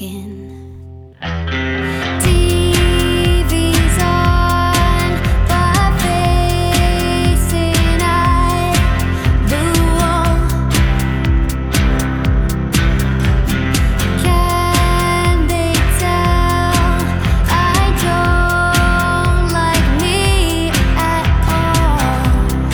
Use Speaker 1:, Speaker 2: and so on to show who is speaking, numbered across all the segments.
Speaker 1: again. TV's on, but facing the wall. Can they tell I don't like me at all?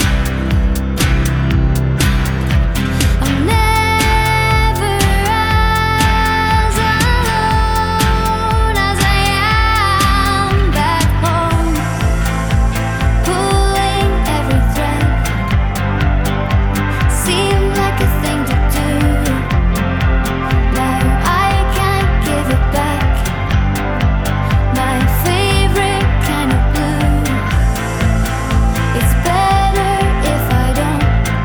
Speaker 1: I'm never as alone as I am back home, pulling every thread. Seemed like a thing to do. Now I can't give it back. My favorite kind of blue. It's better if I don't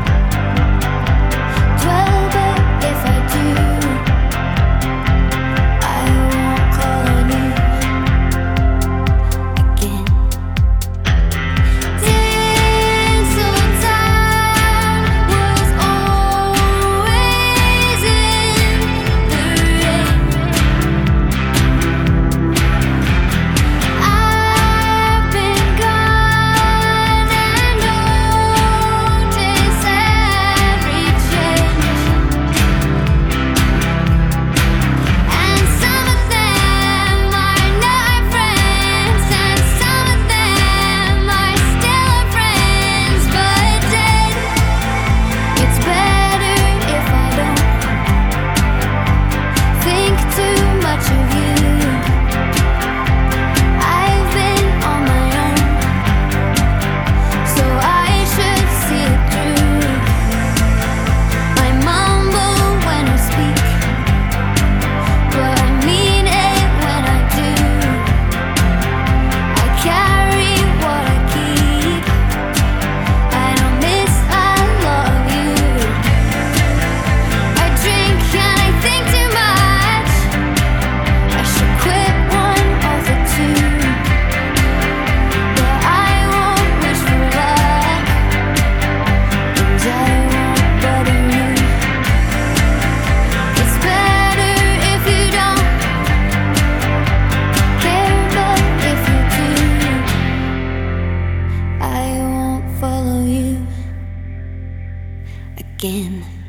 Speaker 1: dwell, but if I do, I won't call on you again. Tinseltown was always in the rain. I've been gone and noticed every change, and some of them are not friends, and some of them are still friends, but dead. It's better if I don't think too much of you. I've been on my own, so I should see it through. I mumble when I speak, but I mean it when I do. I carry what I keep. I don't miss, I love you. I drink and I think too much. I should quit one of the two, but I won't wish for luck, and I won't bother you. It's better if you don't care, but if you do, I won't follow you again.